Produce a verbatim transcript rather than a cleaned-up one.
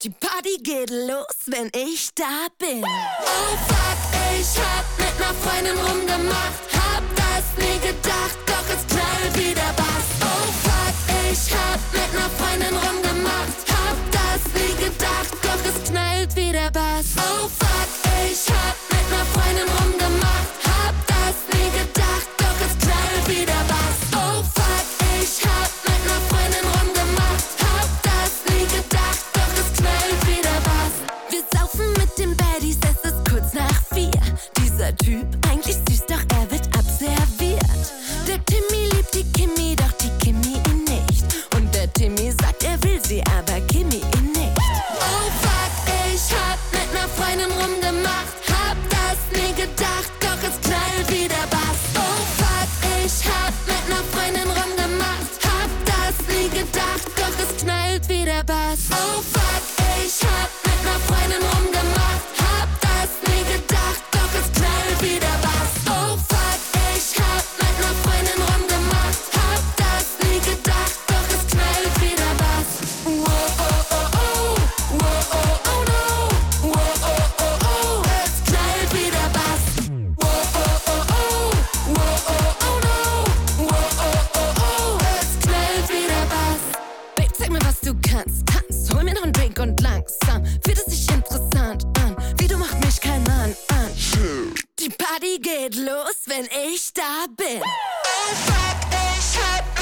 Die Party geht los, wenn ich da bin. Oh fuck, ich hab mit ner Freundin rumgemacht. Hab das nie gedacht, doch es knallt wie der Bass. Oh fuck, ich hab mit ner Freundin rumgemacht. Hab das nie gedacht, doch es knallt wie der Bass. Oh fuck, ich hab mit ner Freundin rumgemacht. Hab das nie gedacht, doch es knallt wie der Bass. Oh fuck, ich hab mit ner Freundin rumgemacht. Hab das nie gedacht, doch es knallt wie der Bass. Wir saufen mit den Baddies, es ist kurz nach vier. Dieser Typ, eigentlich süß, doch er wird abserviert. Der Timmy liebt die Kimmy, doch die Kimmy ihn nicht. Und der Timmy sagt, er will sie, aber Kimmy ihn nicht. Oh fuck, ich hab mit ner Freundin rumgemacht. Hab das nie gedacht, doch es knallt wie der Bass. Oh fuck, ich hab mit ner Freundin rumgemacht. Hab das nie gedacht, doch es knallt wie der Bass. Oh fuck, ich hab mit ner Freundin rumgemacht. Hab das nie gedacht, doch es knallt wie der Bass. Oh fuck, ich hab mit ner Freundin rumgemacht. Hab das nie gedacht, doch es knallt wie der Bass. Whoa, oh, oh, oh, whoa, oh, oh no. Whoa, oh, oh, oh, es knallt wie der Bass. Whoa, oh, oh, oh, whoa, oh, oh no. Whoa, oh, oh, oh, es knallt wie der Bass. Babe, zeig mir, was du kannst, kannst. Hol mir noch einen Drink und langsam fühlt es sich interessant an. Wie du macht mich kein Mann an. Die Party geht los, wenn ich da bin. Oh fuck, ich hab